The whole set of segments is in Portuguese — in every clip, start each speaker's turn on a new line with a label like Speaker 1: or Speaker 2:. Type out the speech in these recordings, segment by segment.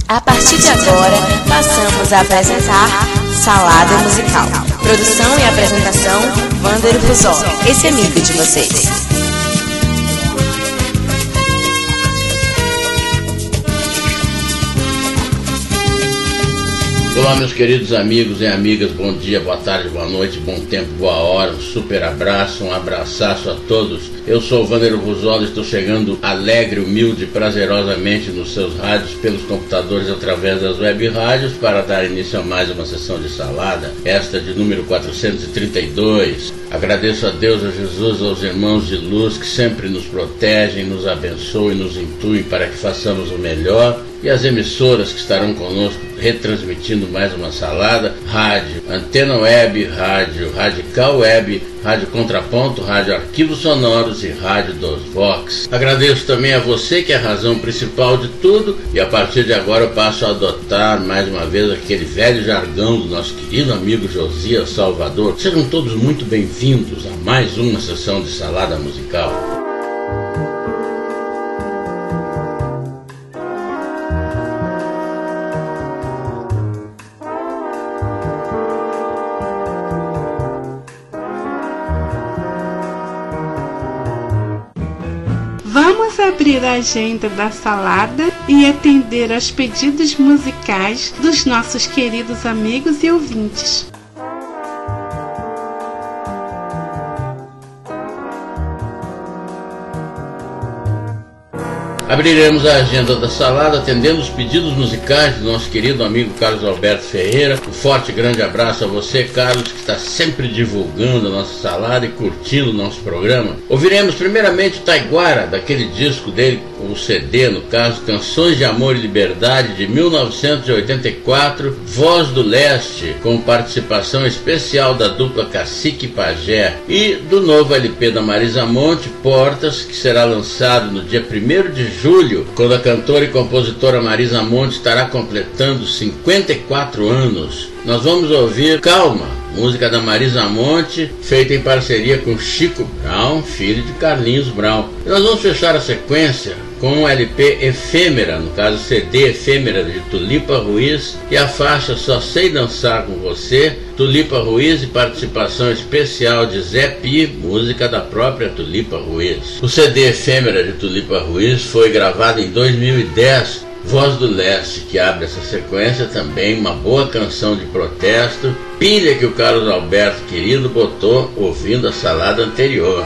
Speaker 1: A partir de agora, passamos a apresentar Salada Musical. Produção e apresentação, Wander Ruzoli, esse amigo de vocês.
Speaker 2: Olá, meus queridos amigos e amigas, bom dia, boa tarde, boa noite, bom tempo, boa hora, um super abraço, um abraço a todos. Eu sou o Wander Ruzoli, estou chegando alegre, humilde e prazerosamente nos seus rádios, pelos computadores, através das web rádios, para dar início a mais uma sessão de salada, esta de número 432. Agradeço a Deus, a Jesus, aos irmãos de luz que sempre nos protegem, nos abençoam e nos intuem para que façamos o melhor, e as emissoras que estarão conosco retransmitindo mais uma salada: rádio Antena Web, rádio Radical Web, rádio Contraponto, rádio Arquivos Sonoros e rádio dos Vox. Agradeço também a você, que é a razão principal de tudo, e a partir de agora eu passo a adotar mais uma vez aquele velho jargão do nosso querido amigo Josias Salvador. Sejam todos muito bem-vindos a mais uma sessão de salada musical.
Speaker 3: Vamos abrir a agenda da salada e atender aos pedidos musicais dos nossos queridos amigos e ouvintes.
Speaker 2: Abriremos a agenda da salada atendendo os pedidos musicais do nosso querido amigo Carlos Alberto Ferreira. Um forte e grande abraço a você, Carlos, que está sempre divulgando a nossa salada e curtindo o nosso programa. Ouviremos primeiramente Taiguara, daquele disco dele, o CD, no caso, Canções de Amor e Liberdade, de 1984, Voz do Leste, com participação especial da dupla Cacique e Pajé, e do novo LP da Marisa Monte, Portas, que será lançado no dia 1º de julho, quando a cantora e compositora Marisa Monte estará completando 54 anos. Nós vamos ouvir Calma, música da Marisa Monte, feita em parceria com Chico Brown, filho de Carlinhos Brown. E nós vamos fechar a sequência com o LP Efêmera, no caso CD Efêmera, de Tulipa Ruiz, e a faixa Só Sei Dançar Com Você, Tulipa Ruiz, e participação especial de Zé Pi, música da própria Tulipa Ruiz. O CD Efêmera de Tulipa Ruiz foi gravado em 2010, Voz do Leste, que abre essa sequência, também uma boa canção de protesto, pilha que o Carlos Alberto querido botou ouvindo a salada anterior.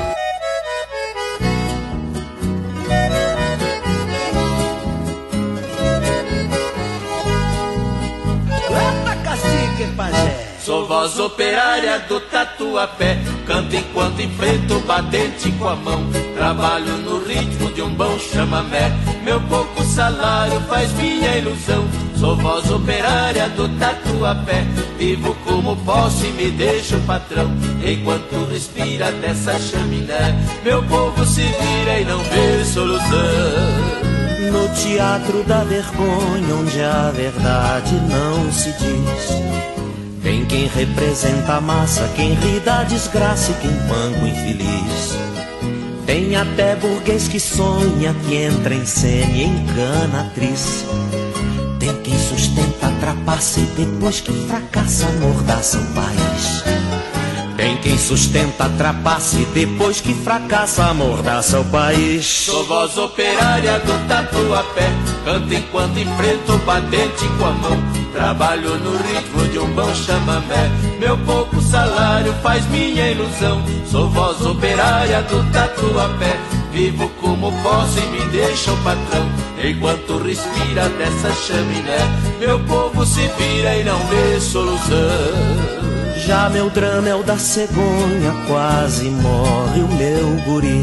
Speaker 4: Sou voz operária do Tatuapé, canto enquanto enfrento o batente com a mão. Trabalho no ritmo de um bom chamamé, meu pouco salário faz minha ilusão. Sou voz operária do Tatuapé, vivo como posso e me deixo patrão. Enquanto respira dessa chaminé, meu povo se vira e não vê solução.
Speaker 5: No teatro da vergonha, onde a verdade não se diz, tem quem representa a massa, quem ri da desgraça e quem panga o infeliz. Tem até burguês que sonha, que entra em cena e engana a atriz. Tem quem sustenta a trapaça e depois que fracassa amordaça o país. Tem quem sustenta a trapaça e depois que fracassa amordaça o país.
Speaker 4: Sou voz operária do Tatuapé, canto enquanto enfrento o batente com a mão. Trabalho no ritmo de um bom chamamé, meu pouco salário faz minha ilusão. Sou voz operária do Tatuapé, vivo como posso e me deixa o patrão. Enquanto respira dessa chaminé, meu povo se vira e não vê solução.
Speaker 5: Já meu drama é o da cegonha, quase morre o meu guri.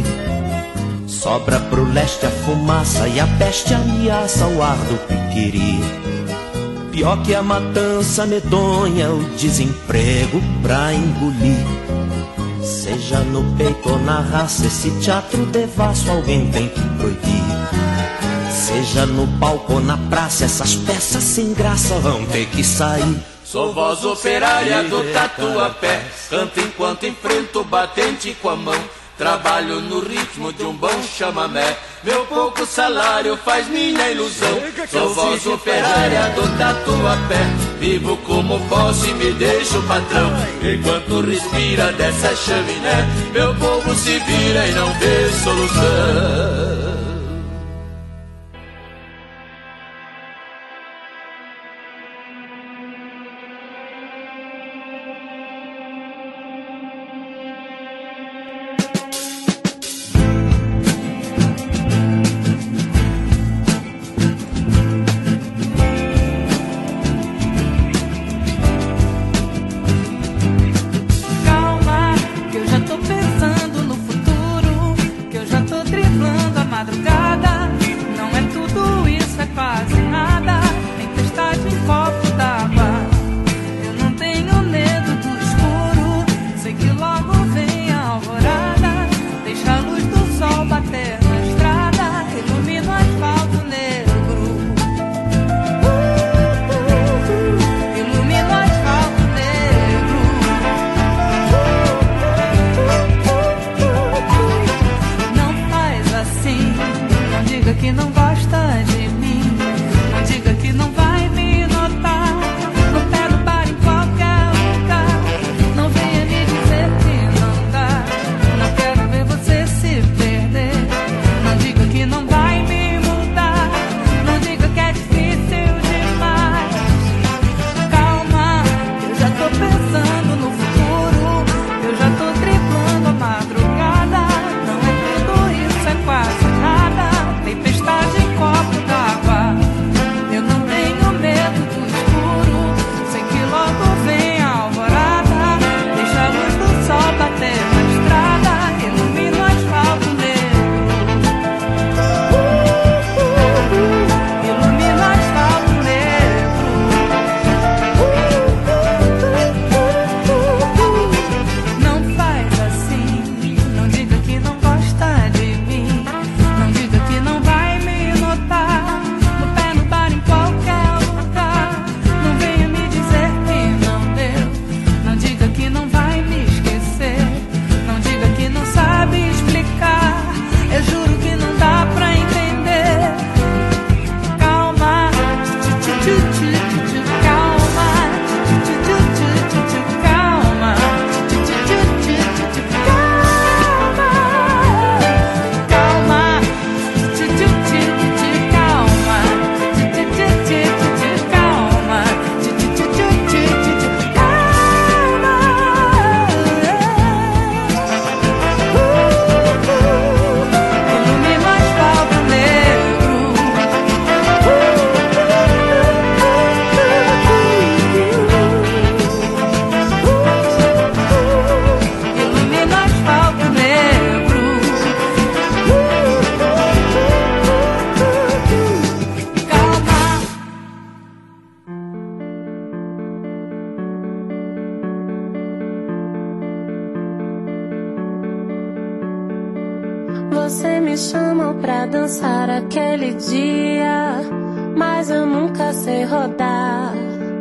Speaker 5: Sobra pro leste a fumaça e a peste ameaça o ar do piquiri. Pior que a matança medonha, o desemprego pra engolir. Seja no peito ou na raça, esse teatro devasso alguém tem que proibir. Seja no palco ou na praça, essas peças sem graça vão ter que sair.
Speaker 4: Sou voz operária do Tatuapé, canto enquanto enfrento o batente com a mão. Trabalho no ritmo de um bom chamamé, meu pouco salário faz minha ilusão. Sou voz operária do Tatuapé, vivo como posso e me deixo patrão. Enquanto respira dessa chaminé, meu povo se vira e não vê solução.
Speaker 6: Você me chamou pra dançar aquele dia, mas eu nunca sei rodar.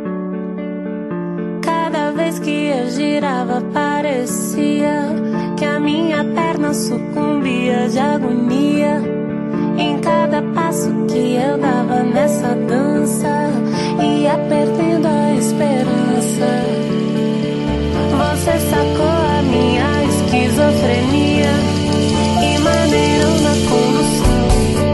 Speaker 6: Cada vez que eu girava parecia que a minha perna sucumbia de agonia. Em cada passo que eu dava nessa dança, ia perdendo a esperança. Você sacou a minha esquizofrenia e maneirou na condução.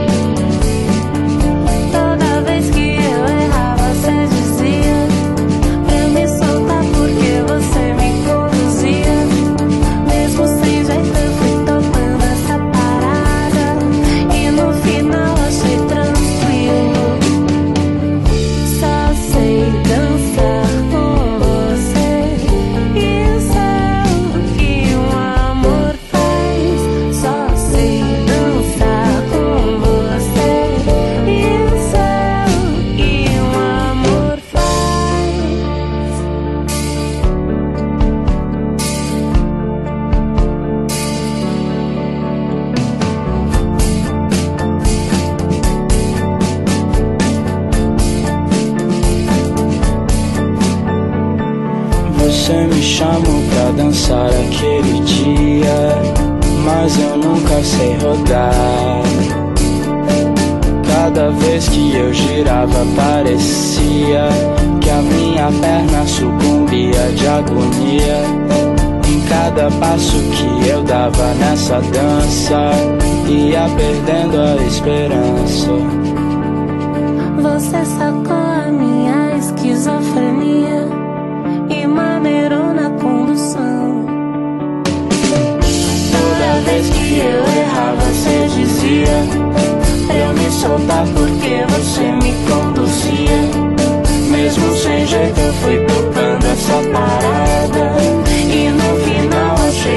Speaker 6: Toda vez que eu errava, você dizia pra me soltar porque você me conduzia. Mesmo sem jeito eu fui topando essa parada e no final achei tranquilo. Só sei dançar com você, isso é o que um amor faz. Só sei dançar com você, isso é o que um amor faz.
Speaker 7: Você me chamou pra dançar aquele dia, mas eu nunca sei rodar. Cada vez que eu girava parecia que a minha perna sucumbia de agonia. Em cada passo que eu dava nessa dança, ia perdendo a esperança.
Speaker 6: Você sacou a minha esquizofrenia e maneirou na condução.
Speaker 7: Toda vez que eu errava, você dizia pra eu me soltar porque você me conduzia. Mesmo sem jeito eu fui tocando essa parada e no final achei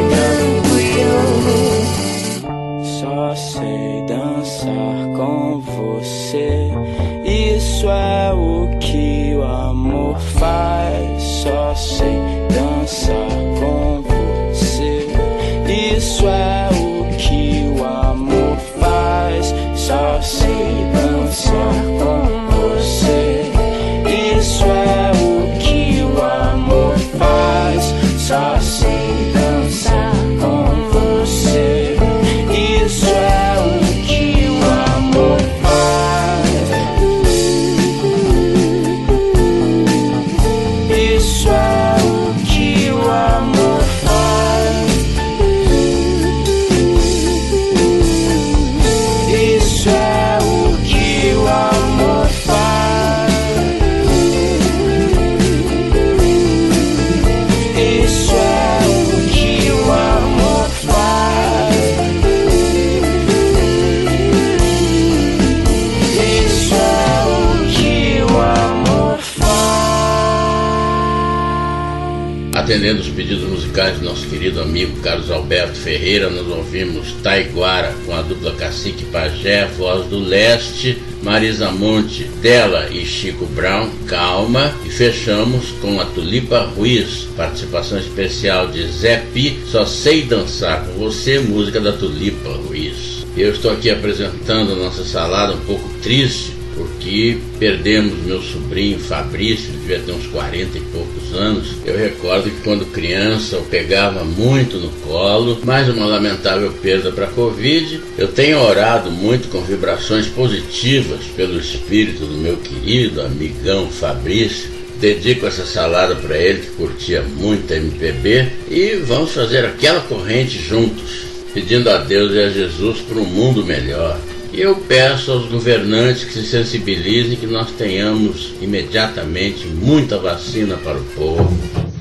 Speaker 7: tranquilo. Só sei dançar com você, isso é o que o amor faz. Só sei dançar com você, isso é o que o amor faz. Só sei dançar com você, isso é o que o amor faz. Só sei dançar com você, isso é o que o amor faz. Isso é o que o amor faz. Isso é o que o amor faz. Isso é o que o amor faz. Isso é o que o amor faz.
Speaker 2: Atendendo os pedidos musicais do nosso querido amigo Carlos Alberto Ferreira, nós ouvimos Taiguara com a dupla Cacique Pajé, Voz do Leste, Marisa Monte, Dela e Chico Brown, Calma, e fechamos com a Tulipa Ruiz, participação especial de Zé Pi, Só Sei Dançar com Você, música da Tulipa Ruiz. Eu estou aqui apresentando a nossa salada um pouco triste, porque perdemos meu sobrinho Fabrício, ele devia ter uns 40 e poucos anos. Eu recordo que quando criança eu pegava muito no colo, mais uma lamentável perda para a Covid. Eu tenho orado muito com vibrações positivas pelo espírito do meu querido amigão Fabrício. Dedico essa salada para ele que curtia muito MPB e vamos fazer aquela corrente juntos, pedindo a Deus e a Jesus por um mundo melhor. E eu peço aos governantes que se sensibilizem, que nós tenhamos imediatamente muita vacina para o povo.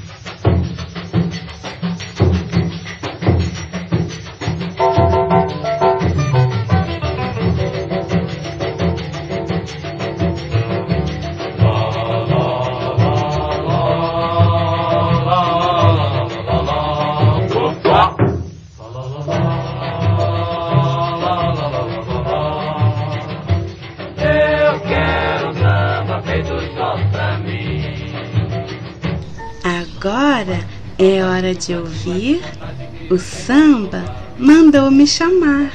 Speaker 3: Agora é hora de ouvir o samba Mandou Me Chamar.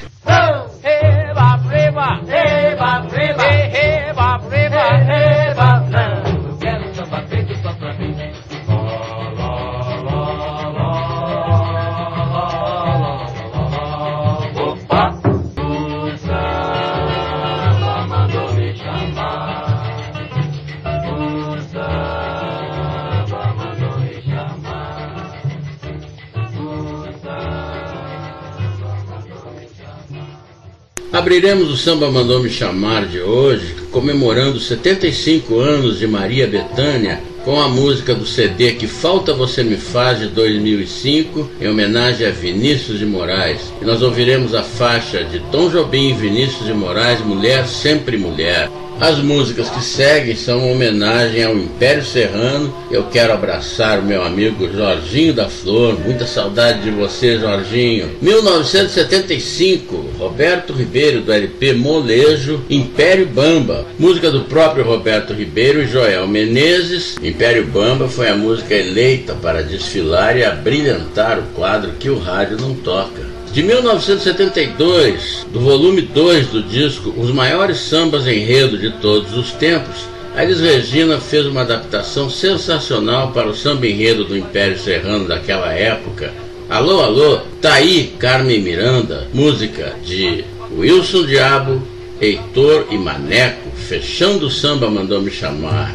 Speaker 2: Abriremos o Samba Mandou Me Chamar de hoje, comemorando 75 anos de Maria Bethânia, com a música do CD Que Falta Você Me Faz, de 2005, em homenagem a Vinícius de Moraes. E nós ouviremos a faixa de Tom Jobim e Vinícius de Moraes, Mulher Sempre Mulher. As músicas que seguem são uma homenagem ao Império Serrano. Eu quero abraçar o meu amigo Jorginho da Flor. Muita saudade de você, Jorginho. 1975, Roberto Ribeiro, do LP Molejo, Império Bamba. Música do próprio Roberto Ribeiro e Joel Menezes. Império Bamba foi a música eleita para desfilar e abrilhantar o quadro Que o Rádio Não Toca. De 1972, do volume 2 do disco Os Maiores Sambas Enredo de Todos os Tempos, a Elis Regina fez uma adaptação sensacional para o samba enredo do Império Serrano daquela época. Alô, alô, tá aí Carmen Miranda, música de Wilson Diabo Heitor e Maneco, fechando o samba, mandou me chamar.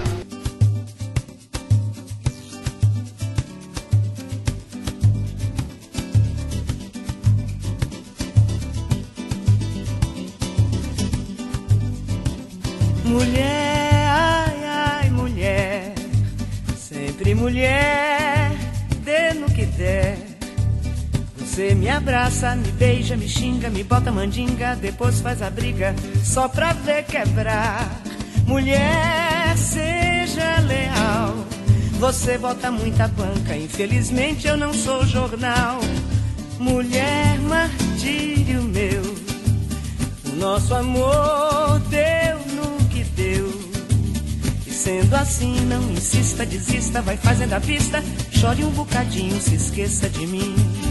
Speaker 8: Mulher, ai, ai, mulher, sempre mulher, dê no que der. Você me abraça, me beija, me xinga, me bota mandinga, depois faz a briga só pra ver quebrar. Mulher, seja leal, você bota muita banca, infelizmente eu não sou jornal. Mulher, martírio meu, o nosso amor deu no que deu. E sendo assim, não insista, desista, vai fazendo a vista, chore um bocadinho, se esqueça de mim.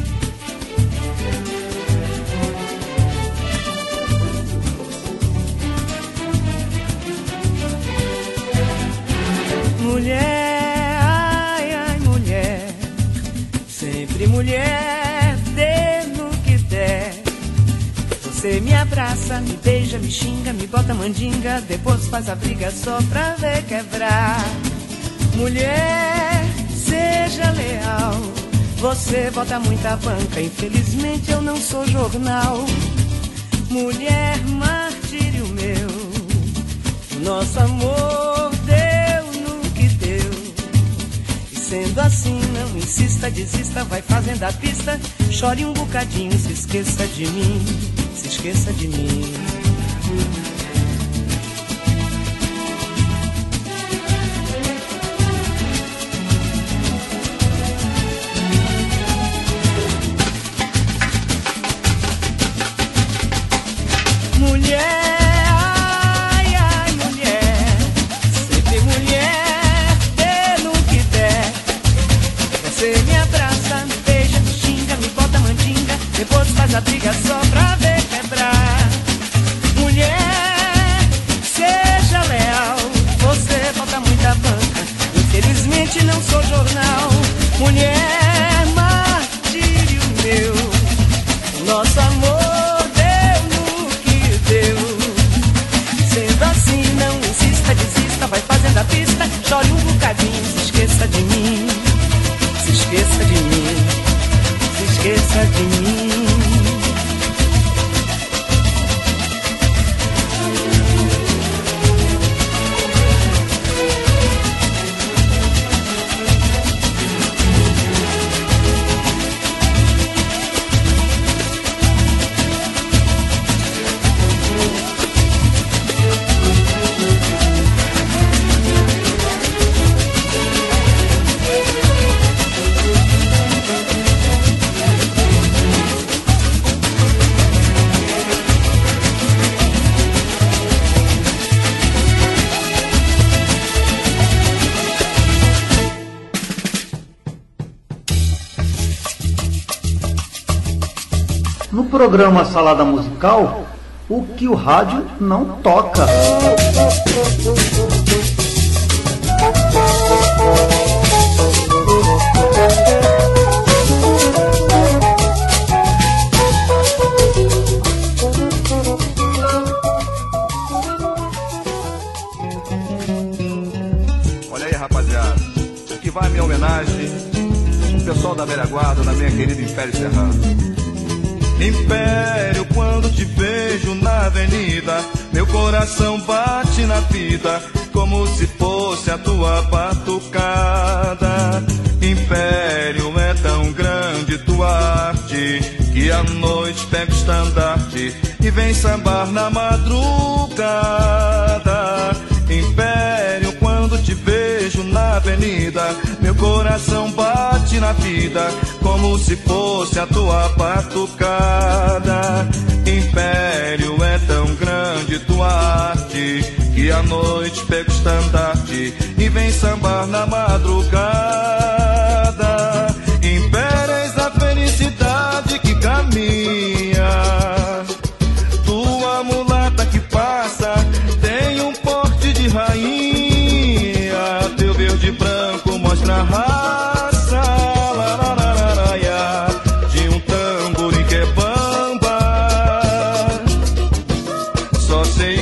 Speaker 8: Mulher, ai, ai, mulher, sempre mulher, dê no que der. Você me abraça, me beija, me xinga, me bota mandinga, depois faz a briga só pra ver quebrar. Mulher, seja leal, você bota muita banca, infelizmente eu não sou jornal. Mulher, martírio meu, o nosso amor deu no que deu. E sendo assim, não insista, desista, vai fazendo a pista, chore um bocadinho, se esqueça de mim, se esqueça de mim. Mulher, ai, ai, mulher, sempre mulher, dê no que der. Você me abraça, me beija, me xinga, me bota mandinga, depois faz a briga só pra ver quebrar. Mulher, seja leal, você bota muita banca, infelizmente não sou jornal. Mulher, martírio meu, o nosso amor deu no que deu. Sendo assim, não insista, desista, vai fazendo a pista, chore um bocadinho, se esqueça de mim, se esqueça de mim, se esqueça de mim.
Speaker 9: No programa Salada Musical, o que o rádio não toca.
Speaker 10: Olha aí, rapaziada, aqui vai a minha homenagem ao pessoal da velha guarda, da minha querida Império Serrano. Império, quando te vejo na avenida, meu coração bate na vida, como se fosse a tua batucada. Império, é tão grande tua arte, que à noite pega o estandarte e vem sambar na madrugada. Império, quando te vejo na avenida, meu coração bate na vida, como se fosse a tua batucada. Império, é tão grande tua arte, que à noite pega o estandarte e vem sambar na madrugada. Império, és a felicidade que caminha, tua mulata que passa tem um porte de rainha, teu verde e branco mostra a raça, larararaia, de um tamborim que é bamba. Só sei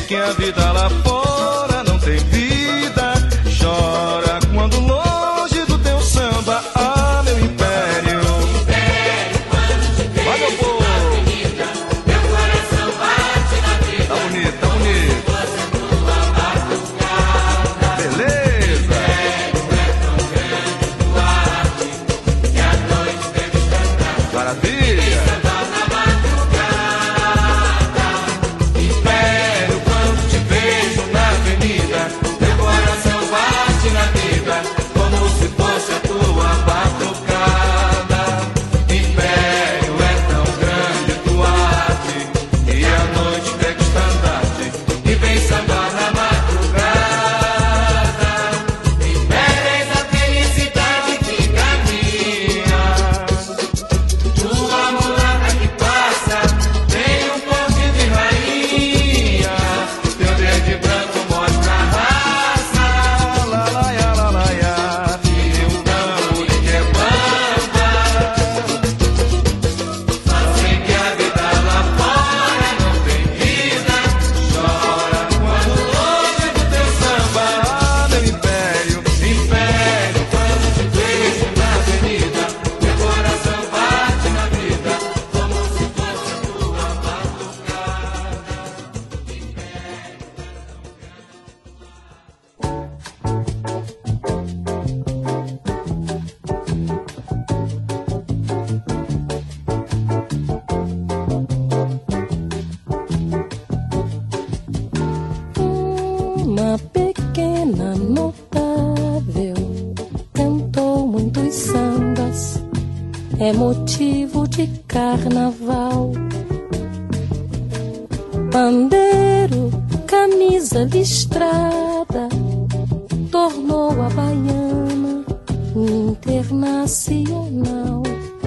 Speaker 6: é motivo de carnaval. Pandeiro, camisa listrada, tornou a baiana internacional.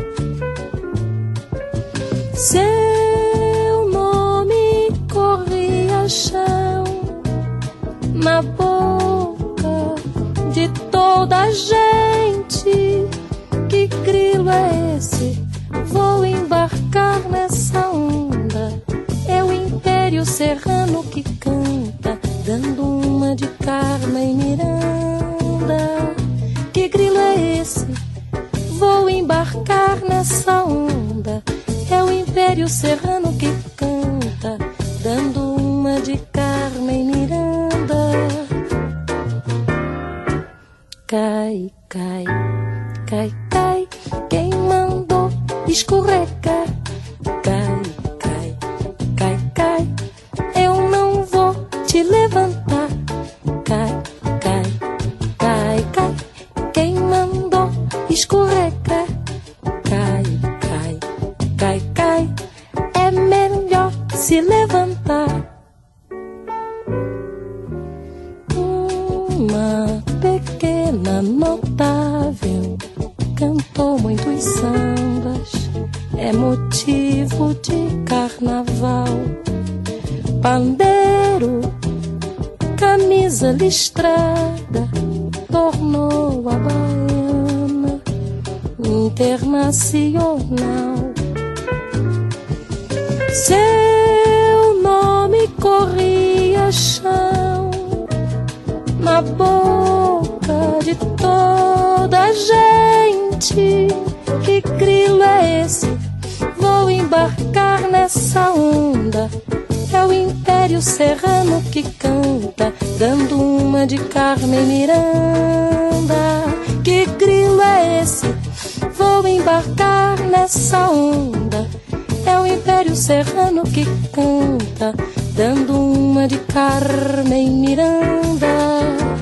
Speaker 6: Seu nome corria chão na boca de toda a gente. Que grilo é esse? Vou embarcar nessa onda. É o Império Serrano que canta, dando uma de Carmen Miranda. Que grilo é esse? Vou embarcar nessa onda. É o Império Serrano que canta, dando uma de Carmen Miranda. Cai, cai, cai, cai, quem mandou escorregar? Cai, cai, cai, cai, eu não vou te levantar. Cai, cai, cai, cai, quem mandou escorregar? Cai, cai, cai, cai, é melhor se levantar. Uma pequena notável cantou muitos sambas, é motivo de carnaval. Pandeiro, camisa listrada, tornou a baiana internacional. Seu nome corria chão na boca de toda a gente. Que grilo é esse? Vou embarcar nessa onda. É o Império Serrano que canta, dando uma de Carmen Miranda. Que grilo é esse? Vou embarcar nessa onda. É o Império Serrano que canta, dando uma de Carmen Miranda.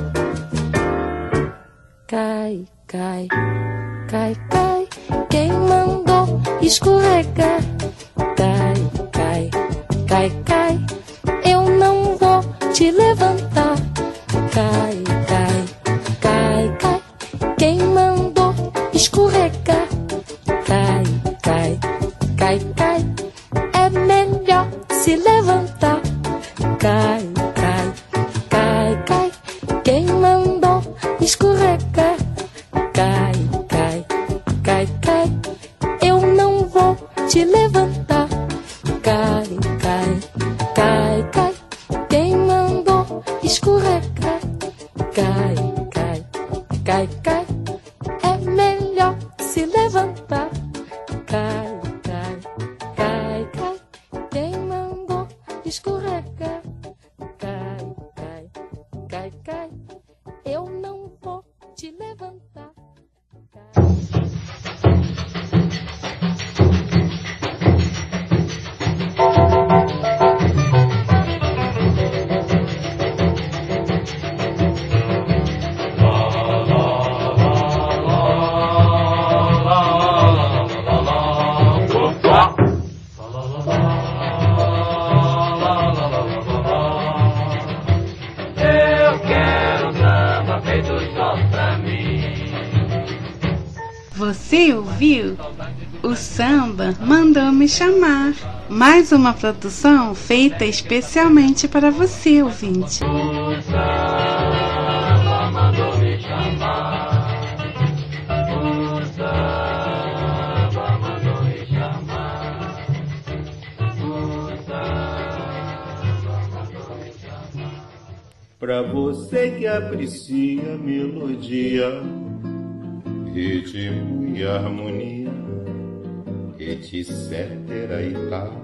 Speaker 6: Cai, cai, cai, cai, quem mandou escorregar? Cai, cai, cai, cai, eu não vou te levantar. Cai, cai, cai, cai, quem mandou escorregar? Cai, cai, cai, cai, é melhor se levantar. Cai, cai, cai, cai, quem mandou escorregar? Cai, cai, cai, cai, eu não vou te levantar. Cai, cai, cai, cai, quem mandou escorregar? Cai, cai, cai, cai, é melhor se levantar. Cai, cai, cai, cai, quem mandou escorregar? Cai, cai, cai, cai, eu não vou te levantar.
Speaker 3: Você ouviu? O samba mandou me chamar. Mais uma produção feita especialmente para você, ouvinte.
Speaker 4: O samba mandou me chamar. O samba mandou me chamar. O samba mandou me chamar.
Speaker 10: Pra você que aprecia melodia, ritmo e harmonia, etc. e tal.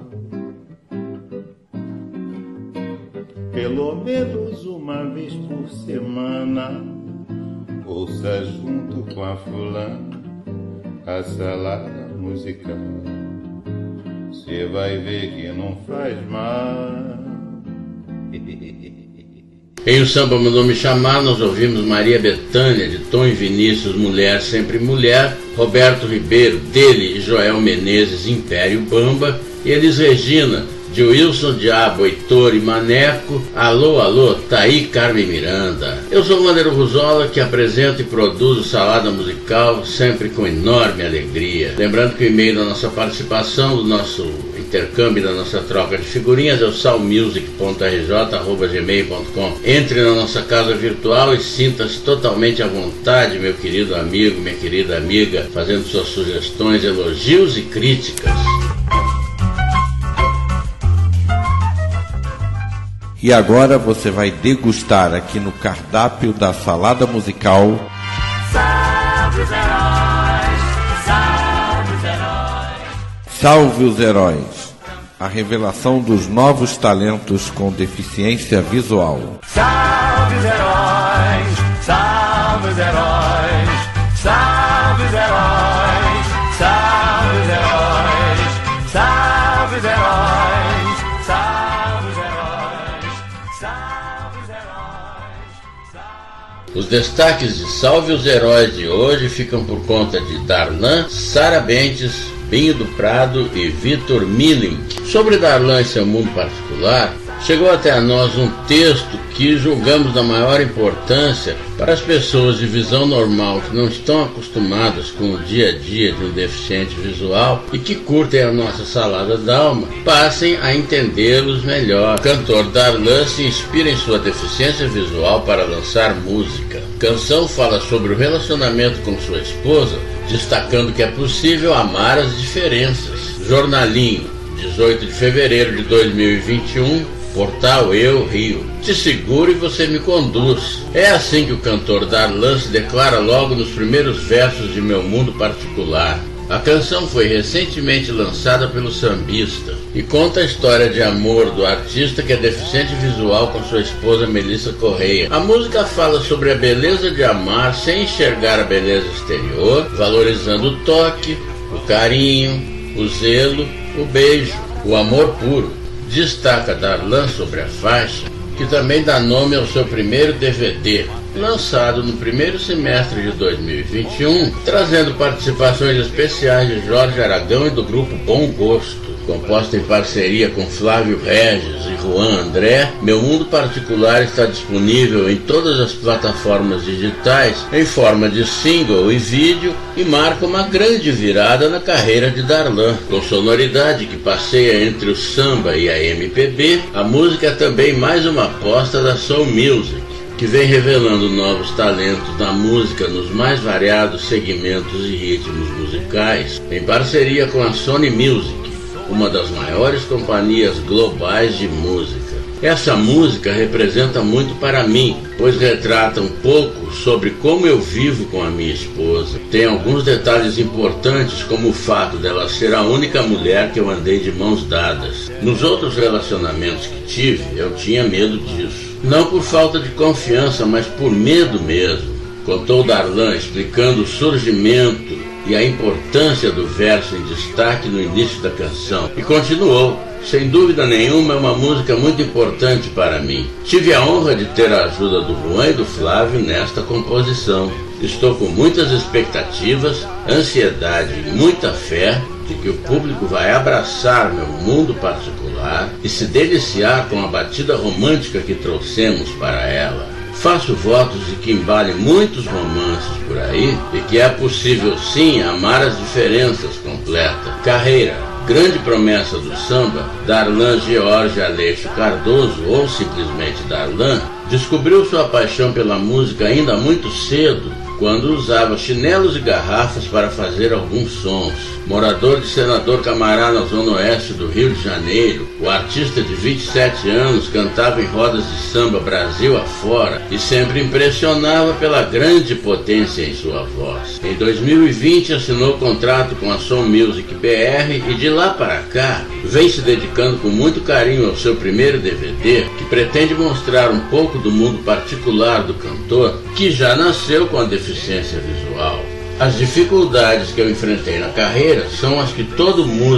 Speaker 10: Pelo menos uma vez por semana, ouça junto com a fulana a salada musical. Cê vai ver que não faz mal.
Speaker 2: Em O Samba Mandou Me Chamar, nós ouvimos Maria Bethânia, de Tom e Vinícius, Mulher Sempre Mulher, Roberto Ribeiro, dele e Joel Menezes, Império Bamba, e Elis Regina, de Wilson Diabo, Heitor e Maneco, Alô, Alô, tá aí Carmen Miranda. Eu sou o Vander Ruzola, que apresento e produzo Salada Musical, sempre com enorme alegria. Lembrando que o e-mail da nossa participação, do nosso intercâmbio, da nossa troca de figurinhas é o salmusic.rj@gmail.com. Entre na nossa casa virtual e sinta-se totalmente à vontade, meu querido amigo, minha querida amiga, fazendo suas sugestões, elogios e críticas.
Speaker 11: E agora você vai degustar aqui no cardápio da Salada Musical.
Speaker 4: Salve os heróis, salve os heróis.
Speaker 11: Salve os heróis, a revelação dos novos talentos com deficiência visual.
Speaker 4: Salve os heróis, salve os heróis, salve os heróis, salve os heróis, salve os heróis.
Speaker 2: Os destaques de Salve os Heróis de hoje ficam por conta de Darlan, Sara Bentes, Binho do Prado e Vitor Millink. Sobre Darlan e seu mundo particular, chegou até nós um texto que julgamos da maior importância para as pessoas de visão normal que não estão acostumadas com o dia a dia de um deficiente visual e que curtem a nossa salada d'alma, passem a entendê-los melhor. O cantor Darlan se inspira em sua deficiência visual para lançar música. A canção fala sobre o relacionamento com sua esposa, destacando que é possível amar as diferenças. Jornalinho, 18 de fevereiro de 2021, Portal Eu Rio. Te seguro e você me conduz. É assim que o cantor Darlan se declara logo nos primeiros versos de Meu Mundo Particular. A canção foi recentemente lançada pelo sambista e conta a história de amor do artista que é deficiente visual com sua esposa Melissa Correia. A música fala sobre a beleza de amar sem enxergar a beleza exterior, valorizando o toque, o carinho, o zelo, o beijo, o amor puro. Destaca Darlan sobre a faixa, que também dá nome ao seu primeiro DVD, lançado no primeiro semestre de 2021, trazendo participações especiais de Jorge Aragão e do grupo Bom Gosto. Composta em parceria com Flávio Regis e Juan André, Meu Mundo Particular está disponível em todas as plataformas digitais em forma de single e vídeo e marca uma grande virada na carreira de Darlan. Com sonoridade que passeia entre o samba e a MPB, a música é também mais uma aposta da Soul Music, que vem revelando novos talentos na música nos mais variados segmentos e ritmos musicais, em parceria com a Sony Music, uma das maiores companhias globais de música. Essa música representa muito para mim, pois retrata um pouco sobre como eu vivo com a minha esposa. Tem alguns detalhes importantes, como o fato dela ser a única mulher que eu andei de mãos dadas. Nos outros relacionamentos que tive, eu tinha medo disso. Não por falta de confiança, mas por medo mesmo. Contou Darlan explicando o surgimento e a importância do verso em destaque no início da canção. E continuou: sem dúvida nenhuma é uma música muito importante para mim. Tive a honra de ter a ajuda do Juan e do Flávio nesta composição. Estou com muitas expectativas, ansiedade e muita fé de que o público vai abraçar Meu Mundo Particular e se deliciar com a batida romântica que trouxemos para ela. Faço votos de que embale muitos romances por aí e que é possível sim amar as diferenças completa. Carreira, grande promessa do samba, Darlan George Aleixo Cardoso, ou simplesmente Darlan, descobriu sua paixão pela música ainda muito cedo, quando usava chinelos e garrafas para fazer alguns sons. Morador de Senador Camará, na zona oeste do Rio de Janeiro, o artista de 27 anos cantava em rodas de samba Brasil afora e sempre impressionava pela grande potência em sua voz. Em 2020 assinou contrato com a Soul Music BR e de lá para cá vem se dedicando com muito carinho ao seu primeiro DVD, que pretende mostrar um pouco do mundo particular do cantor, que já nasceu com a deficiência visual. As dificuldades que eu enfrentei na carreira são as que todo músico que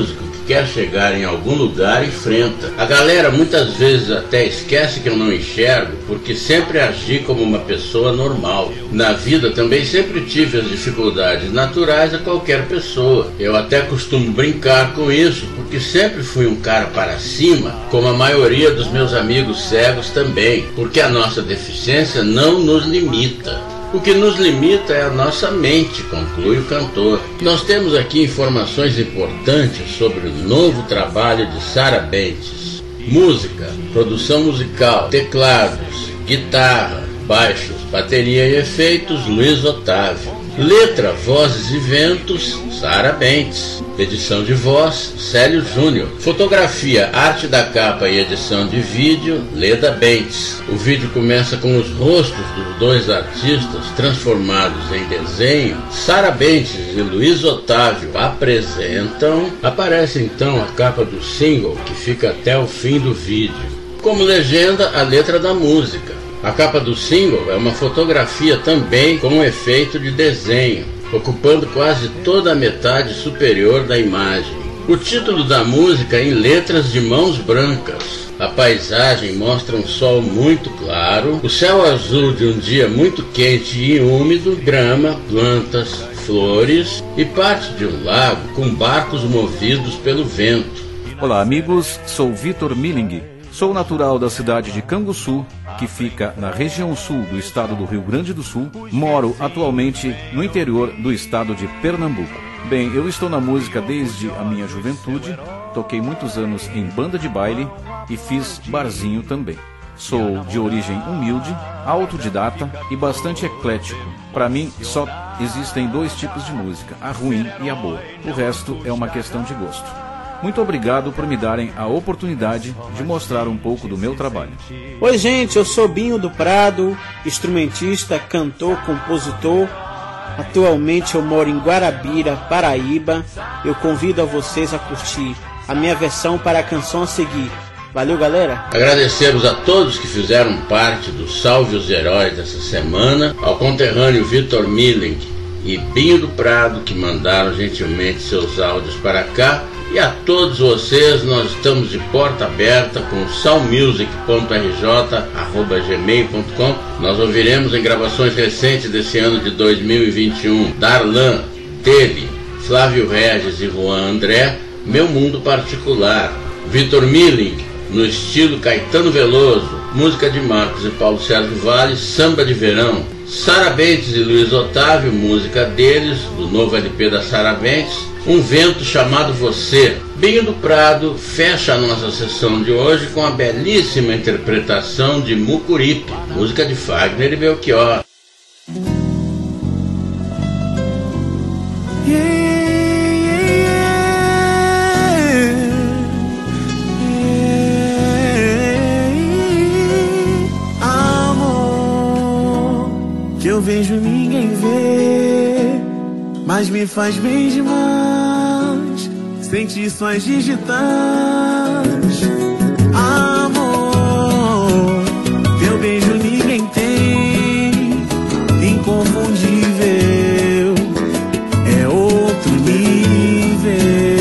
Speaker 2: quer chegar em algum lugar, enfrenta. A galera muitas vezes até esquece que eu não enxergo, porque sempre agi como uma pessoa normal. Na vida também sempre tive as dificuldades naturais a qualquer pessoa. Eu até costumo brincar com isso, porque sempre fui um cara para cima, como a maioria dos meus amigos cegos também, porque a nossa deficiência não nos limita. O que nos limita é a nossa mente, conclui o cantor. Nós temos aqui informações importantes sobre o novo trabalho de Sara Bentes. Música, produção musical, teclados, guitarra, baixos, bateria e efeitos, Luiz Otávio. Letra, vozes e ventos, Sara Bentes. Edição de voz, Célio Júnior. Fotografia, arte da capa e edição de vídeo, Leda Bentes. O vídeo começa com os rostos dos dois artistas transformados em desenho. Sara Bentes e Luiz Otávio apresentam. Aparece então a capa do single, que fica até o fim do vídeo. Como legenda, a letra da música. A capa do single é uma fotografia também com efeito de desenho, ocupando quase toda a metade superior da imagem. O título da música em letras de mãos brancas. A paisagem mostra um sol muito claro, o céu azul de um dia muito quente e úmido, grama, plantas, flores e parte de um lago com barcos movidos pelo vento.
Speaker 12: Olá amigos, sou Vitor Milling. Sou natural da cidade de Canguçu, que fica na região sul do estado do Rio Grande do Sul. Moro atualmente no interior do estado de Pernambuco. Bem, eu estou na música desde a minha juventude, toquei muitos anos em banda de baile e fiz barzinho também. Sou de origem humilde, autodidata e bastante eclético. Para mim, só existem dois tipos de música, a ruim e a boa. O resto é uma questão de gosto. Muito obrigado por me darem a oportunidade de mostrar um pouco do meu trabalho.
Speaker 13: Oi gente, eu sou Binho do Prado, instrumentista, cantor, compositor. Atualmente eu moro em Guarabira, Paraíba. Eu convido a vocês a curtir a minha versão para a canção a seguir. Valeu, galera!
Speaker 2: Agradecemos a todos que fizeram parte do Salve os Heróis dessa semana, ao conterrâneo Vitor Milling e Binho do Prado, que mandaram gentilmente seus áudios para cá. E a todos vocês, nós estamos de porta aberta com soundmusic.rj@gmail.com. Nós ouviremos em gravações recentes desse ano de 2021 Darlan, Tele, Flávio Regis e Juan André, Meu Mundo Particular, Vitor Milling, no estilo Caetano Veloso, música de Marcos e Paulo Sérgio Vale, Samba de Verão, Sara Bentes e Luiz Otávio, música deles, do novo LP da Sara Bentes, Um Vento Chamado Você. Binho do Prado fecha a nossa sessão de hoje com a belíssima interpretação de Mucuripe, música de Fagner e Belchior.
Speaker 8: Amor, que eu vejo ninguém vê, mas me faz bem demais sentir suas digitais. Amor, teu beijo ninguém tem, inconfundível, é outro nível.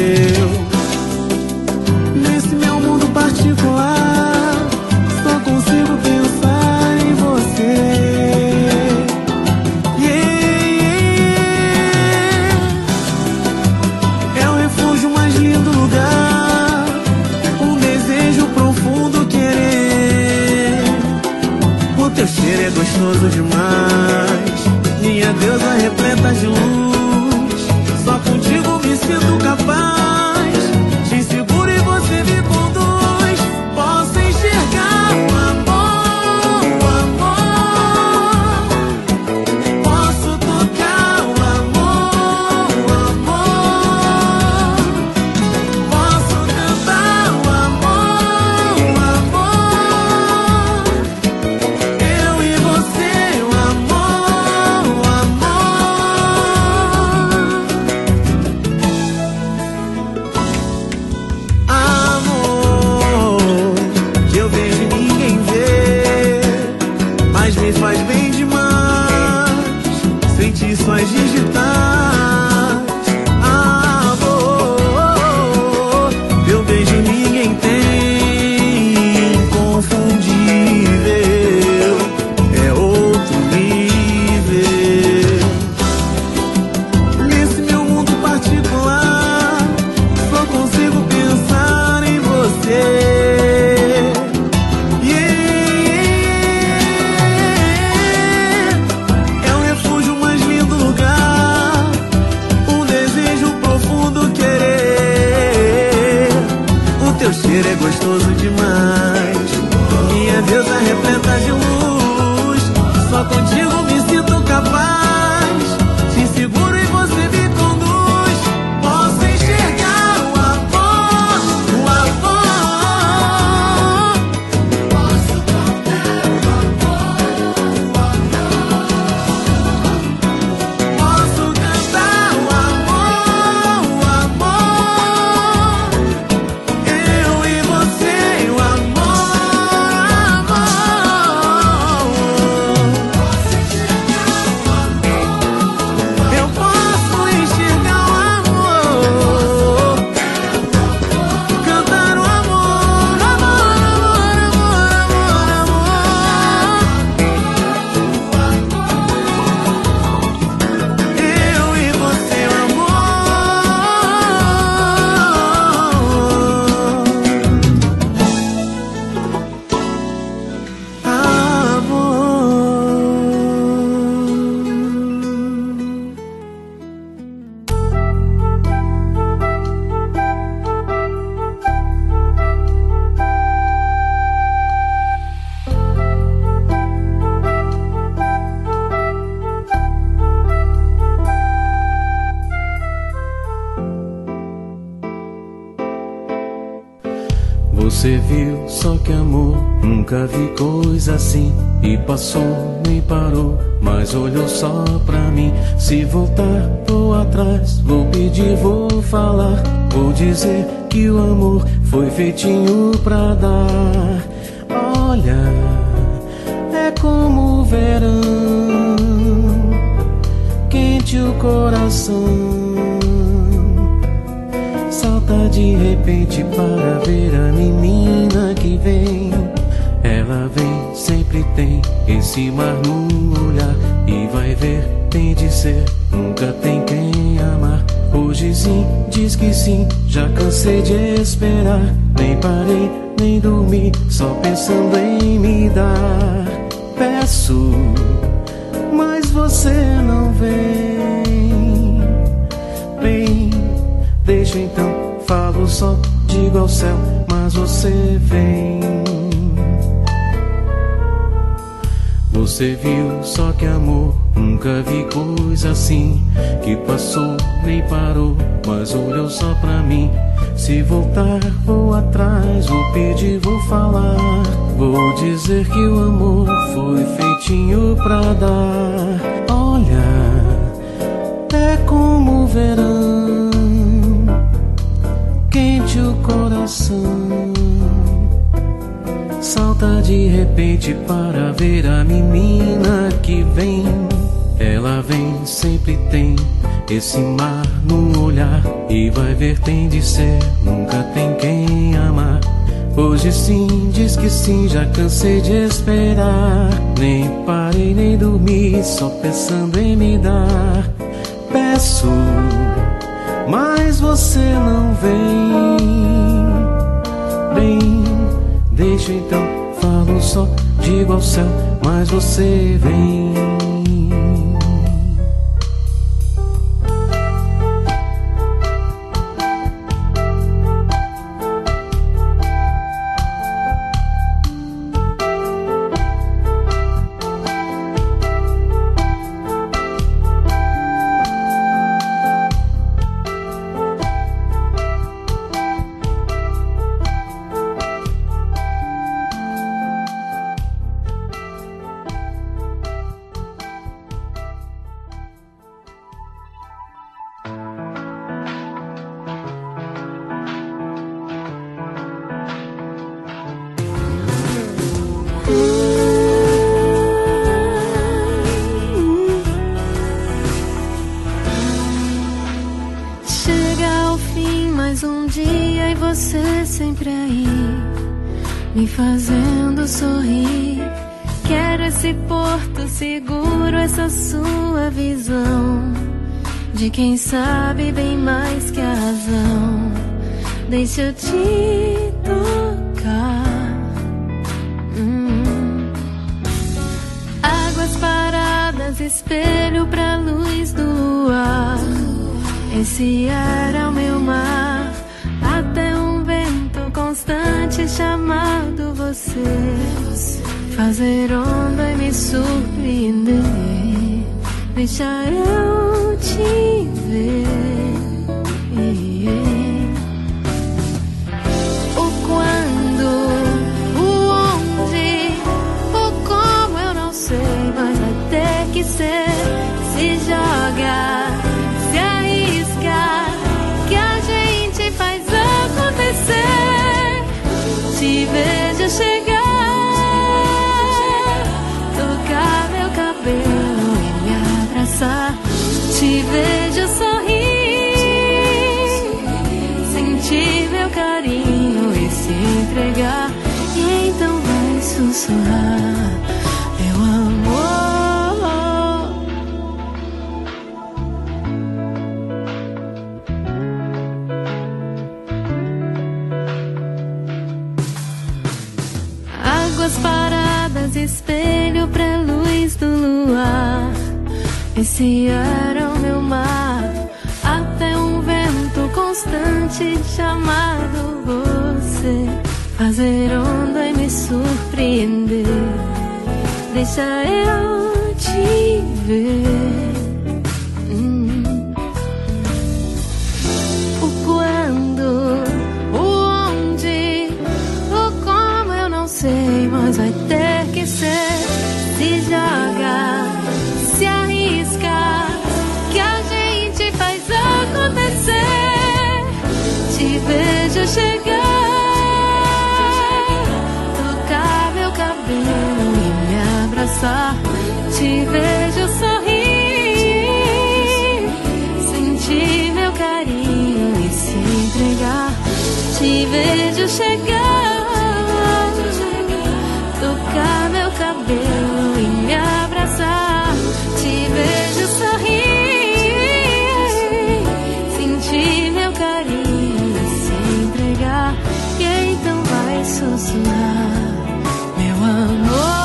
Speaker 8: Nesse meu mundo particular, só consigo pensar em você.
Speaker 5: Você viu, só que amor, nunca vi coisa assim. E passou, nem parou, mas olhou só pra mim. Se voltar, vou atrás, vou pedir, vou falar. Vou dizer que o amor foi feitinho pra dar. Olha, é como o verão, quente o coração. Salta de repente para ver a menina que vem. Ela vem, sempre tem esse mar no olhar. E vai ver, tem de ser, nunca tem quem amar. Hoje sim, diz que sim, já cansei de esperar. Nem parei, nem dormi, só pensando em me dar. Peço, mas você não vem. Vem, deixa então, falo só, digo ao céu, mas você vem. Você viu, só que amor, nunca vi coisa assim. Que passou, nem parou, mas olhou só pra mim. Se voltar, vou atrás, vou pedir, vou falar. Vou dizer que o amor foi feitinho pra dar. Olha, é como o verão, quente o coração. Salta de repente para ver a menina que vem. Ela vem, sempre tem esse mar no olhar. E vai ver, tem de ser, nunca tem quem amar. Hoje sim, diz que sim, já cansei de esperar. Nem parei, nem dormi, só pensando em me dar. Peço, mas você não vem. Bem, deixa então, falo só, digo ao céu, mas você vem.
Speaker 6: Me fazendo sorrir. Quero esse porto seguro, essa sua visão de quem sabe bem mais que a razão. Deixa eu te tocar. Águas paradas, espelho pra luz do luar. Esse era o meu mar, até um vento constante chamado você. Fazer onda e me surpreender. Deixa eu te ver. O quando, o onde, o como eu não sei, mas vai ter que ser. Se joga, se arrisca, que a gente faz acontecer. Te vejo chegar, tocar meu cabelo e me abraçar. Te vejo sorrir, sentir meu carinho e se entregar. E então vai sussurrar, meu amor. Águas paradas, espelho pra luz do luar. Esse era o meu mar, até um vento constante chamado você. Fazer onda e me surpreender. Deixa eu te ver. O quando, o onde, o abraçar. Te vejo sorrir, sentir meu carinho e se entregar. Te vejo chegar, tocar meu cabelo e me abraçar. Te vejo sorrir, sentir meu carinho e se entregar. E então vai sussurrar, meu amor.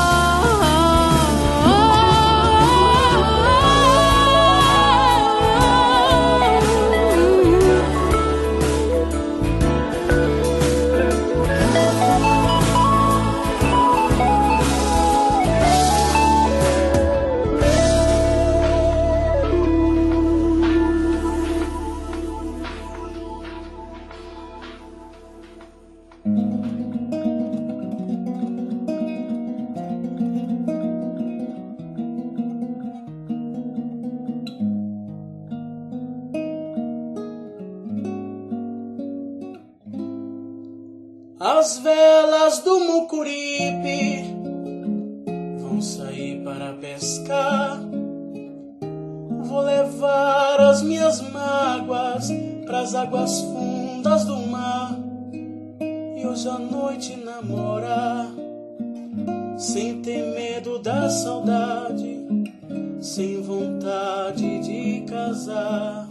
Speaker 13: As velas do Mucuripe vão sair para pescar. Vou levar as minhas mágoas pras águas fundas do mar. E hoje à noite namorar, sem ter medo da saudade, sem vontade de casar.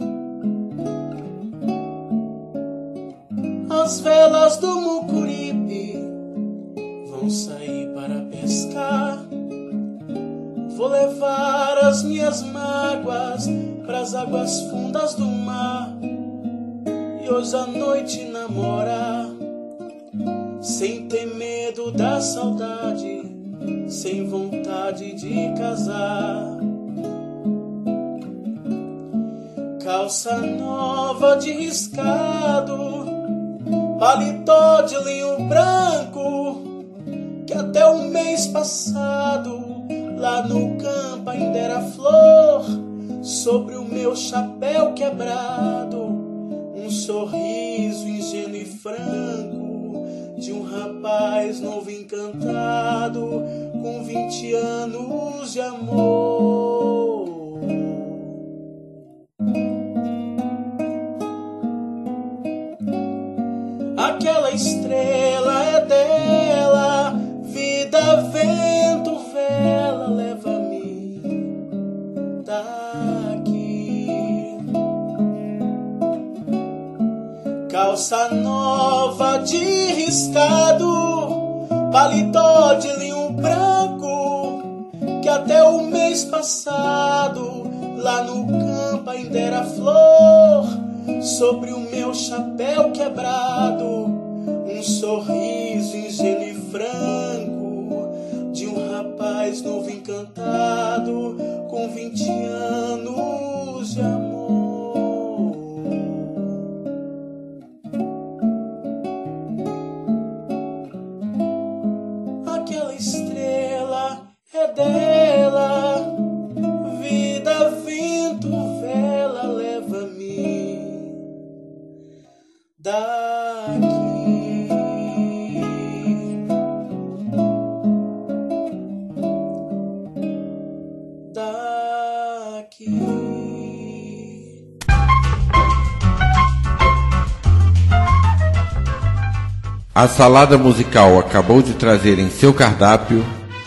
Speaker 13: As velas do Mucuripe vão sair para pescar. Vou levar as minhas mágoas pras águas fundas do mar. E hoje à noite namorar, sem ter medo da saudade, sem vontade de casar. Calça nova de riscado, paletó de linho branco, que até o mês passado lá no campo ainda era flor. Sobre o meu chapéu quebrado, um sorriso ingênuo e franco de um rapaz novo encantado, com 20 anos de amor. Aquela estrela é dela, vida, vento, vela, leva-me daqui. Calça nova de riscado, paletó de linho branco, que até o mês passado lá no campo ainda era flor. Sobre o meu chapéu quebrado, um sorriso ingênuo e franco de um rapaz novo encantado, com 20 anos de amor. Aquela estrela é dela, vida, vento, vela, leva-me daqui. Daqui.
Speaker 11: A salada musical acabou de trazer em seu cardápio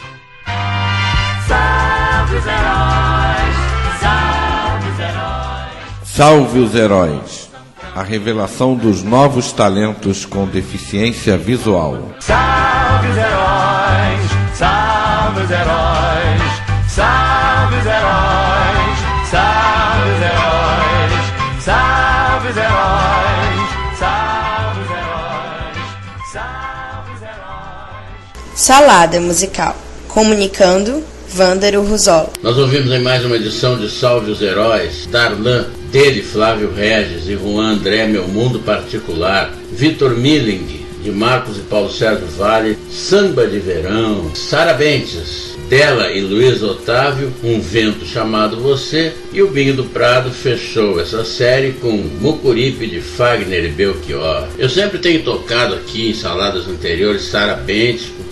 Speaker 4: Salve os heróis, salve os heróis.
Speaker 11: Salve os Heróis, a revelação dos novos talentos com deficiência visual.
Speaker 4: Salve os heróis, salve os heróis, salve os heróis, salve os heróis, salve os heróis, salve os heróis, salve os heróis.
Speaker 1: Salada musical. Comunicando, Vândaro Ruzola.
Speaker 2: Nós ouvimos em mais uma edição de Salve os Heróis, Darlan, dele Flávio Regis e Juan André, Meu Mundo Particular, Vitor Milling, de Marcos e Paulo Sérgio Vale, Samba de Verão, Sara Bentes, dela e Luiz Otávio, Um Vento Chamado Você, e o Binho do Prado fechou essa série com Mucuripe de Fagner e Belchior. Eu sempre tenho tocado aqui em saladas anteriores Sara Bentes, porque ela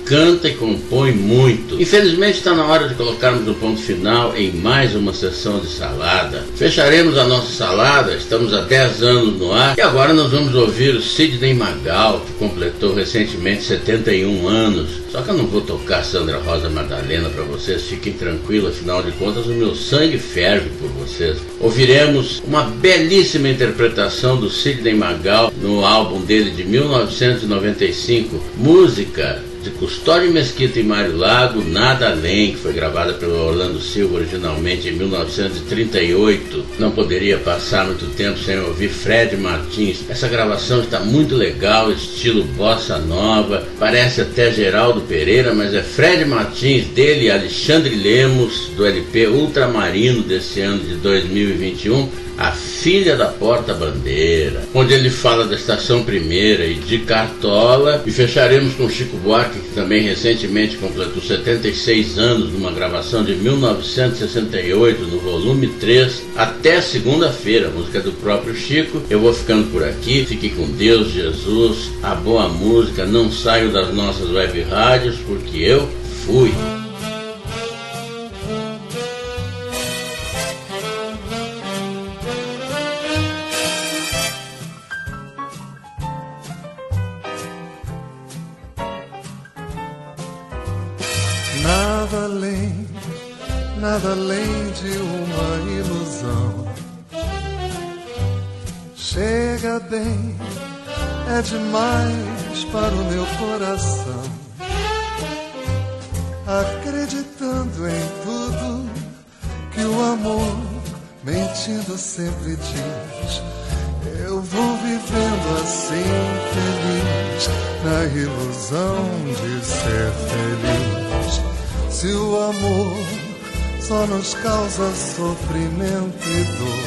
Speaker 2: canta e compõe muito. Infelizmente está na hora de colocarmos o ponto final em mais uma sessão de salada. Fecharemos a nossa salada, estamos há 10 anos no ar, e agora nós vamos ouvir o Sidney Magal, que completou recentemente 71 anos. Só que eu não vou tocar Sandra Rosa Madalena para vocês, fiquem tranquilos, afinal de contas o meu sangue ferve por vocês. Ouviremos uma belíssima interpretação do Sidney Magal no álbum dele de 1995, música de Custódio Mesquita e Mário Lago, Nada Além, que foi gravada pelo Orlando Silva originalmente em 1938. Não poderia passar muito tempo sem ouvir Fred Martins. Essa gravação está muito legal, estilo bossa nova, parece até Geraldo Pereira, mas é Fred Martins, dele e Alexandre Lemos, do LP Ultramarino desse ano de 2021, A Filha da Porta-Bandeira, onde ele fala da Estação Primeira e de Cartola. E fecharemos com Chico Buarque, que também recentemente completou 76 anos, numa gravação de 1968 no volume 3, Até Segunda-feira, música do próprio Chico. Eu vou ficando por aqui, fique com Deus, Jesus, a boa música, não saio das nossas web rádios, porque eu fui.
Speaker 10: Nada além de uma ilusão. Chega bem, é demais para o meu coração. Acreditando em tudo que o amor, mentindo sempre diz. Eu vou vivendo assim feliz, na ilusão de ser feliz. Se o amor só nos causa sofrimento e dor,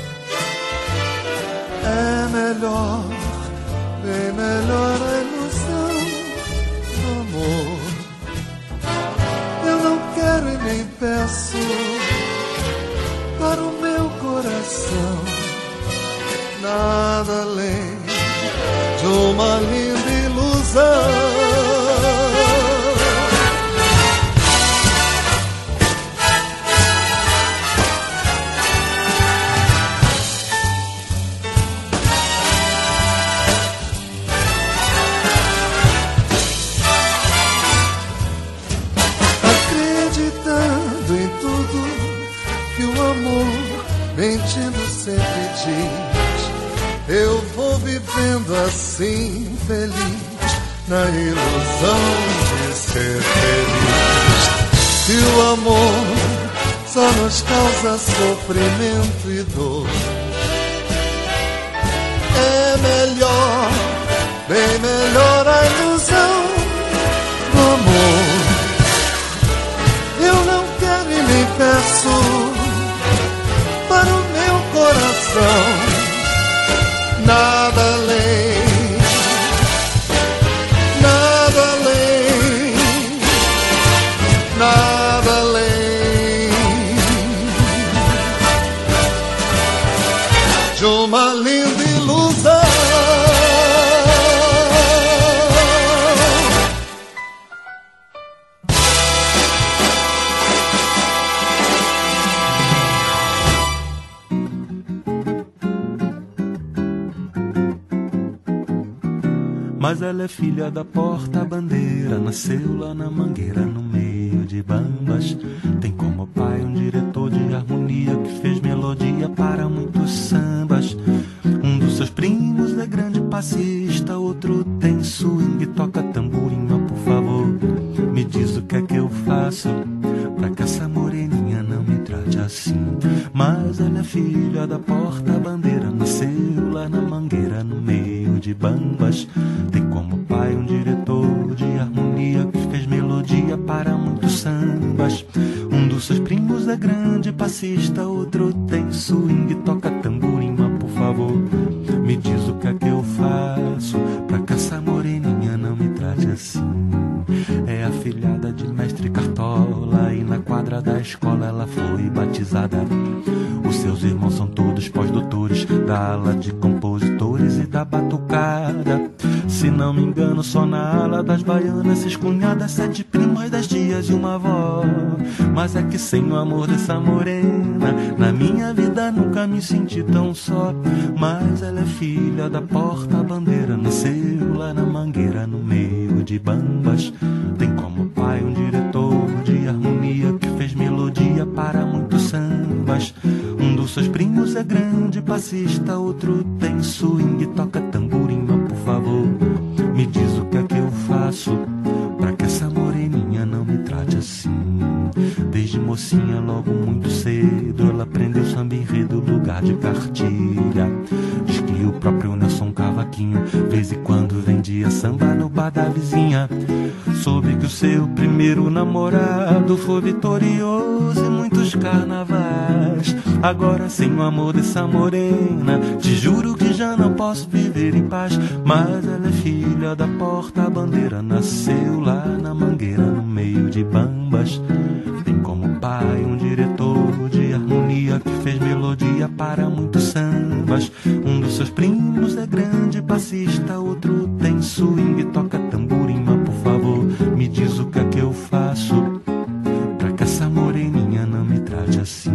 Speaker 10: é melhor, bem melhor a ilusão do amor. Eu não quero e nem peço para o meu coração nada além de uma linda ilusão. Mentindo sempre diz, eu vou vivendo assim feliz, na ilusão de ser feliz. Se o amor só nos causa sofrimento e dor, é melhor, bem melhor a ilusão do amor. Eu não quero e nem peço para o meu coração nada além, nada além, nada além de uma linda ilusão.
Speaker 14: Mas ela é filha da porta-bandeira, nasceu lá na Mangueira, no meio de bambas. Tem como pai um diretor de harmonia que fez melodia para muitos sambas. Um dos seus primos é grande passista, outro tem swing, toca tamborim. Oh, por favor, me diz o que é que eu faço pra que essa moreninha não me trate assim. Mas ela é filha da porta-bandeira, nasceu lá na Mangueira, no meio de bambas. Tem como pai um diretor de harmonia que fez melodia para muitos sambas. Um dos seus primos é grande passista, outro tem swing, toca tamborim. Mas por favor, me diz o que é que eu faço pra que essa moreninha não me trate assim. É a filhada de mestre Cartola e na quadra da escola ela foi batizada. Os seus irmãos são todos pós-doutores da ala de compositores e da batucada. Se não me engano, só na ala das baianas, 6 cunhadas, 7 primas, 10 tias e uma avó. Mas é que sem o amor dessa morena, na minha vida nunca me senti tão só. Mas ela é filha da porta-bandeira, nasceu lá na Mangueira, no meio de bambas. Tem como pai um diretor de harmonia que fez melodia para muitos sambas. Um dos seus primos é grande passista, outro tem swing, toca tamborim. Mas por favor, me diz o que é que eu faço pra que essa moreninha não me trate assim. Desde mocinha, logo muito cedo, ela aprendeu samba enredo, lugar de cartilha. Diz que o próprio Nelson Cavaquinho, vez em quando vendia samba no bar da vizinha. Soube que o seu primeiro namorado foi vitorioso em muitos carnavais. Agora sem o amor dessa morena, te juro que já não posso viver em paz. Mas ela é filha da porta-bandeira, nasceu lá na Mangueira, no meio de bambas. Tem como pai um diretor de harmonia que fez melodia para muitos sambas. Um dos seus primos é grande passista, outro tem swing, toca tamborim. Mas por favor, me diz o que é que eu faço pra que essa moreninha não me trate assim.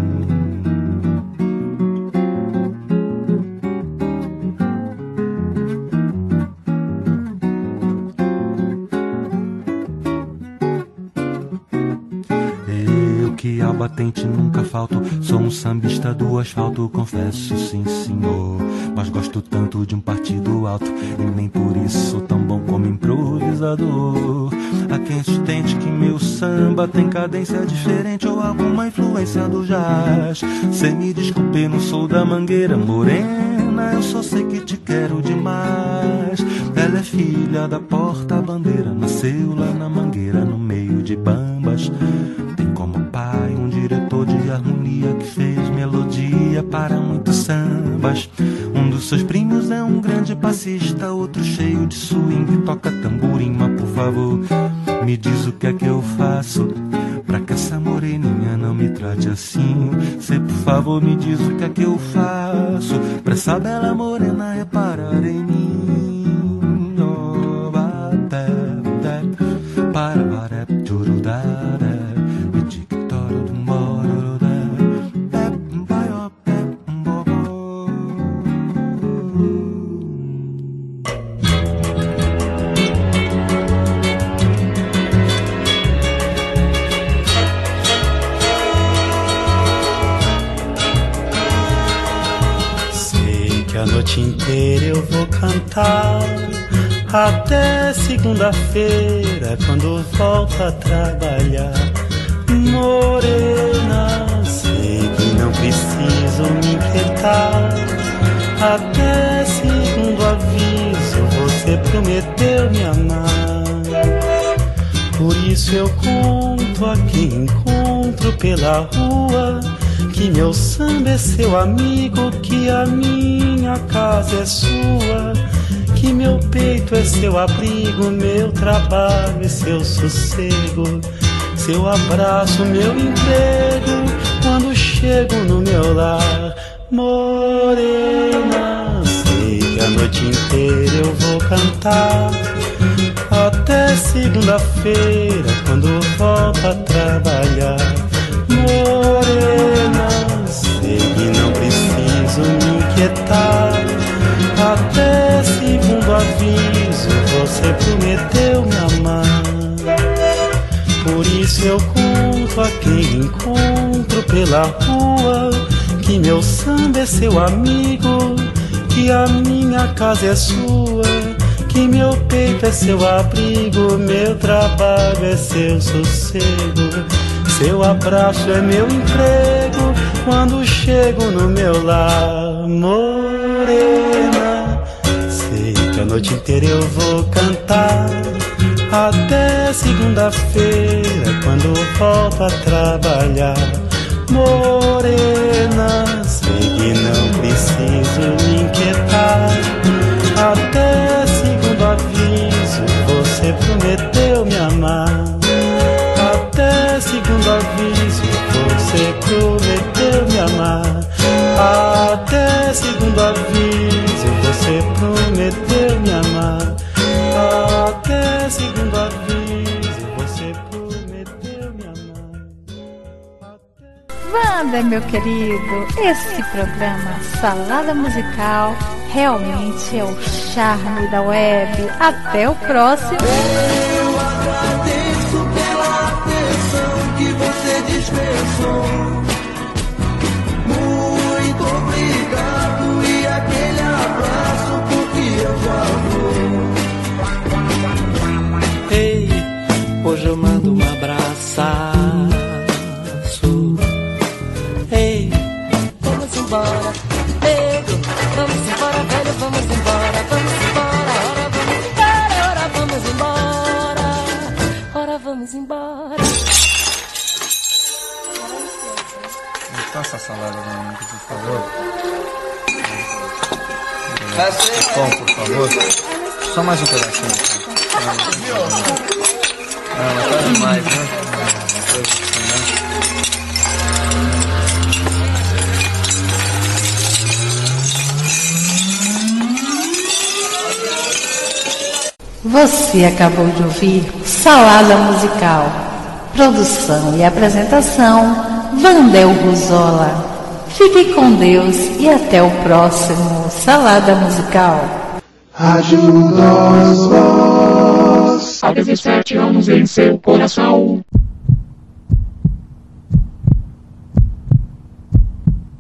Speaker 14: Que ao batente nunca falto, sou um sambista do asfalto, confesso, sim senhor. Mas gosto tanto de um partido alto e nem por isso sou tão bom como improvisador. Há quem sustente que meu samba tem cadência diferente ou alguma influência do jazz. Cê me desculpe, não sou da Mangueira, morena, eu só sei que te quero demais. Ela é filha da porta-bandeira, nasceu lá na Mangueira, no meio de bambas. Tem como pai um diretor de harmonia que fez melodia para muitos sambas. Um dos seus primos é um grande passista, outro cheio de swing, toca tamborim. Mas por favor, me diz o que é que eu faço pra que essa moreninha não me trate assim. Cê por favor me diz o que é que eu faço pra essa bela morena reparar em mim. Oh, bate, para, churudara.
Speaker 15: A noite inteira eu vou cantar até segunda-feira, quando volto a trabalhar. Morena, sei que não preciso me inquietar. Até segundo aviso, você prometeu me amar. Por isso eu conto a quem encontro pela rua que meu samba é seu amigo, que a minha casa é sua, que meu peito é seu abrigo, meu trabalho é seu sossego, seu abraço, meu emprego, quando chego no meu lar. Morena, sei que a noite inteira eu vou cantar até segunda-feira, quando volto a trabalhar. Morena, sei que não preciso me inquietar. Até segundo aviso, você prometeu me amar. Por isso eu conto a quem encontro pela rua que meu samba é seu amigo, que a minha casa é sua, que meu peito é seu abrigo, meu trabalho é seu sossego, seu abraço é meu emprego, quando chego no meu lar. Morena, sei que a noite inteira eu vou cantar até segunda-feira, quando volto a trabalhar. Morena, sei que não preciso me inquietar. Até segundo aviso, você prometeu me amar. Até segundo aviso, você prometeu me amar. Até segundo aviso, você prometeu me amar.
Speaker 16: Wander, meu querido, esse programa Salada Musical realmente é o charme da web. Até o próximo.
Speaker 4: Eu agradeço pela atenção que você dispensou. Muito obrigado e aquele abraço porque eu já vou.
Speaker 5: Ei, hoje eu mando um abraço. Ei,
Speaker 6: Vamos embora, nego. Vamos embora, velho, vamos embora. Vamos embora, ora vamos embora. Ora vamos embora.
Speaker 17: Me faça a salada da minha, por favor. Bom, por favor. Só mais um pedacinho. Não, mas tá demais, né?
Speaker 16: Você acabou de ouvir Salada Musical. Produção e apresentação, Vandel Ruzola. Fique com Deus e até o próximo Salada Musical.
Speaker 18: Ajuda-os, há 17 anos em seu coração.